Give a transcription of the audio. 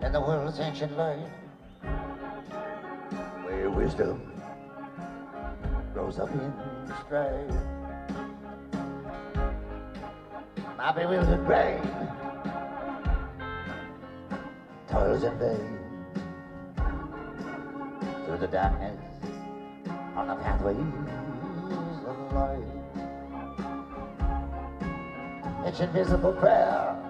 in the world's ancient light, where wisdom grows up in strife. My bewildered brain toils in vain through the darkness on the pathways of light. Its invisible prayer